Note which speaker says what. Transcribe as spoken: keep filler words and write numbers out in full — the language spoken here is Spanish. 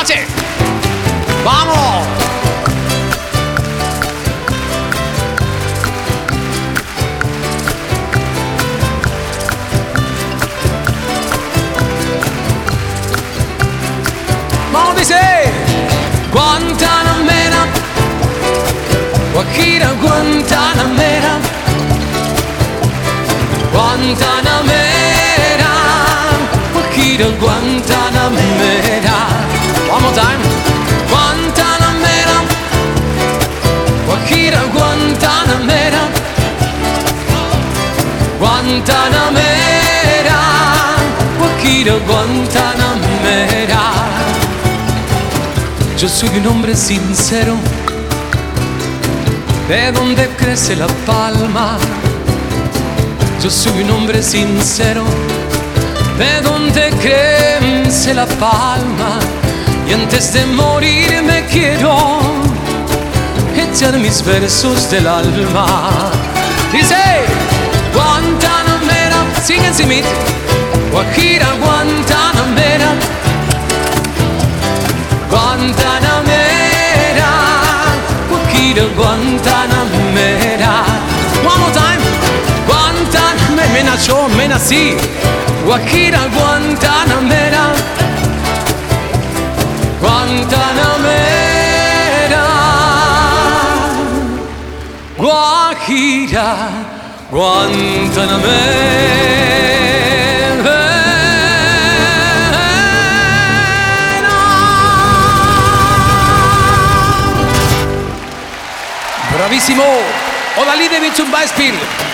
Speaker 1: noche. ¡Vamos! ¡Vamos, dice! Guantanamera, Guajira, Guantanamera, Guantanamera, Guajira, Guantanamera. One more time. Guantanamera, Guajira, Guantanamera, Guantanamera, Guajira, Guantanamera. Yo soy un hombre sincero, de donde crece la palma. Yo soy un hombre sincero, de donde crece la palma. Y antes de morir me quiero echar mis versos del alma. Dice, Guantanamera, singen Sie mit. Guajira, Guantanamera, Guantanamera, Guajira, Guantanamera. One more time. Guantanamera, me nació, me nací. Guajira, Guantanamera, Guantanamera, Guajira, Guantanamera. Bravissimo! Oder Lieder wie zum Beispiel